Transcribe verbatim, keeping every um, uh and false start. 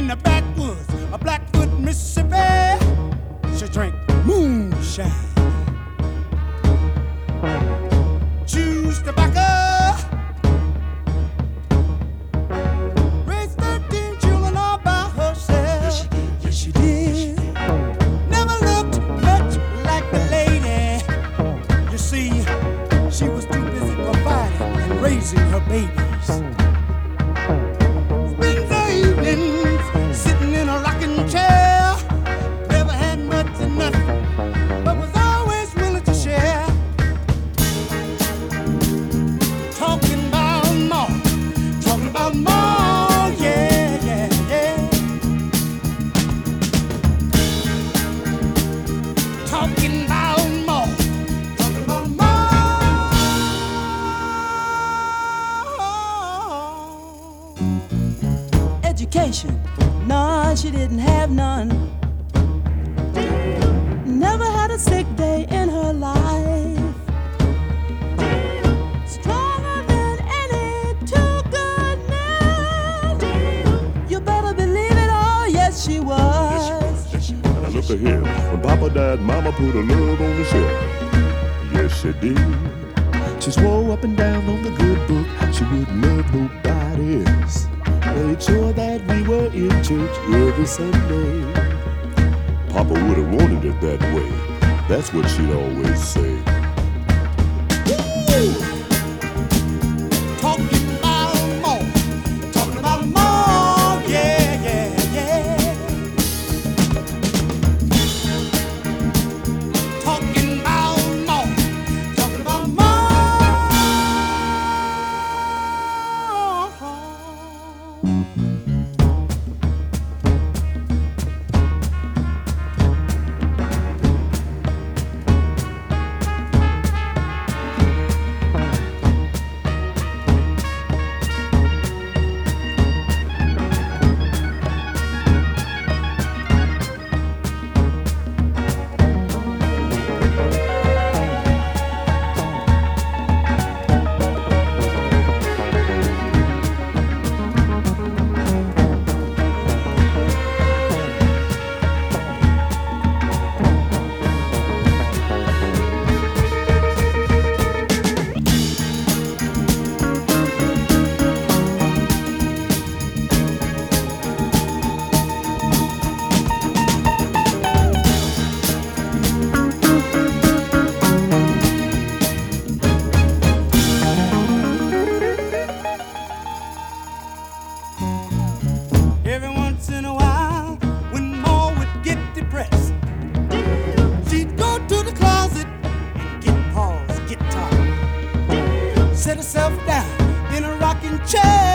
the backwoods of Blackfoot, Mississippi. She drank moonshine, chews tobacco, raised thirteen children all by herself. Yes, she did. Yes, she did. Never looked much like the lady. You see, she was too busy providing and raising her babies. Spends her evenings sitting in a rocking chair. Never had much of nothing, but was always willing to share. Talking about more, talking about more, yeah, yeah, yeah. Talking about more, talking about more. Education, no, she didn't have none. Never had a sick day in her life. Stronger than any two-good men. You better believe it, oh yes she was. Now look at here. When Papa died, Mama put her love on the shelf. Yes, she did. She swore up and down on the good book she wouldn't love nobody else. Made sure that we were in church every Sunday. Papa would have wanted it that way. That's what she'd always say. Woo! Talking about more, talking about more, yeah, yeah, yeah. Talking about more, talking about more. Every once in a while, when Ma would get depressed, she'd go to the closet and get Paul's guitar. Set herself down in a rocking chair.